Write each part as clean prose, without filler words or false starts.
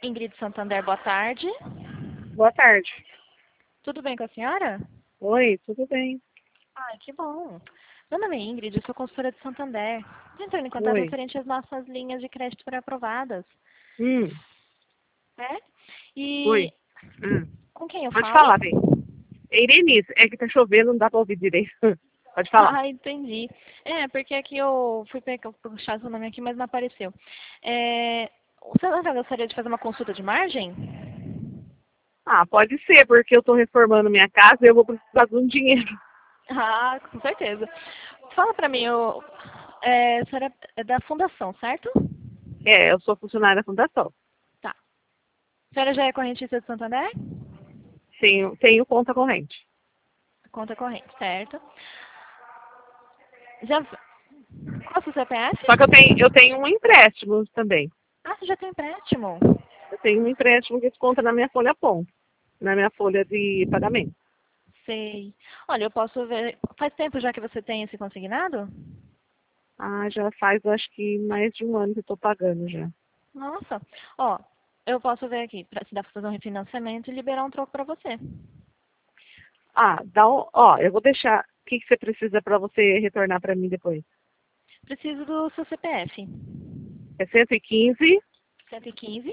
Ingrid Santander, boa tarde. Boa tarde. Tudo bem com a senhora? Oi, tudo bem? Ai, que bom. Meu nome é Ingrid, eu sou consultora de Santander. Estou entrando em contato Oi. referente às nossas linhas de crédito pré-aprovadas. Hum, Né? E oi. Hum. com quem eu Pode falo? falar, bem. É Irenice, é que tá chovendo, não dá pra ouvir direito. Pode falar. Ah, entendi. Porque aqui eu fui puxar seu nome aqui, mas não apareceu. O senhor gostaria de fazer uma consulta de margem? Ah, pode ser, porque eu tô reformando minha casa e eu vou precisar de um dinheiro. Ah, com certeza. Fala pra mim, a senhora é da fundação, certo? É, eu sou funcionária da fundação. Tá. A senhora já é correntista de Santander? Tenho conta corrente. Conta corrente, certo. Já... Qual é o seu CPF? Só que eu tenho um empréstimo também. Ah, você já tem empréstimo. Eu tenho um empréstimo que desconta na minha folha ponto, na minha folha de pagamento. Sei. Olha, eu posso ver. Faz tempo já que você tem esse consignado? Ah, já faz, acho que mais de um ano que eu tô pagando já. Nossa. Ó, eu posso ver aqui, se dá pra fazer um refinanciamento e liberar um troco pra você. Ah, eu vou deixar. O que você precisa para você retornar para mim depois? Preciso do seu CPF. É 115, 115,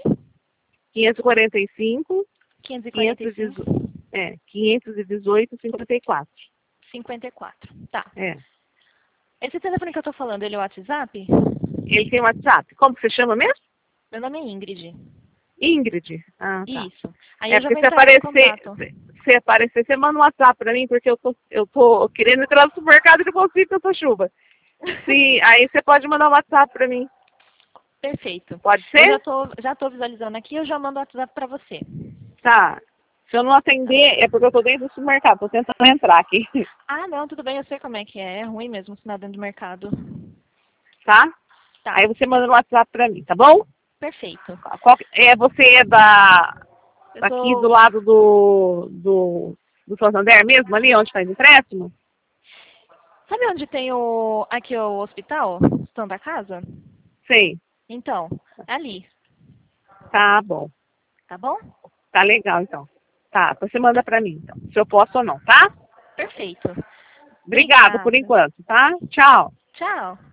545, 545, 518, 518, 54. 54. Tá. É. Esse telefone que eu tô falando, ele é o WhatsApp? Ele tem WhatsApp. Como que você chama mesmo? Meu nome é Ingrid. Ingrid. Ah, tá. Isso. Aí É eu já porque vou entrar em contato. se aparecer, você manda um WhatsApp para mim, porque eu tô querendo entrar no supermercado e não consigo com essa chuva. Aí você pode mandar um WhatsApp para mim. Perfeito. Pode Eu ser? já tô visualizando aqui, eu já mando o WhatsApp pra você. Tá. Se eu não atender, é porque eu tô dentro do supermercado. Tô tentando entrar aqui. Ah, não, tudo bem, eu sei como é que é. É ruim mesmo assinar dentro do mercado. Tá? Tá, Aí você manda no WhatsApp pra mim, tá bom? perfeito. Você é Eu daqui do sou. lado do Santander mesmo, ali onde faz empréstimo? Sabe onde tem aqui o hospital? Santa Casa? Sei. Então, é ali, Tá bom. tá bom? Tá legal, então. Tá, você manda pra mim, então. Se eu posso ou não, tá? Perfeito. Obrigado por Obrigada. enquanto, tá? Tchau. Tchau.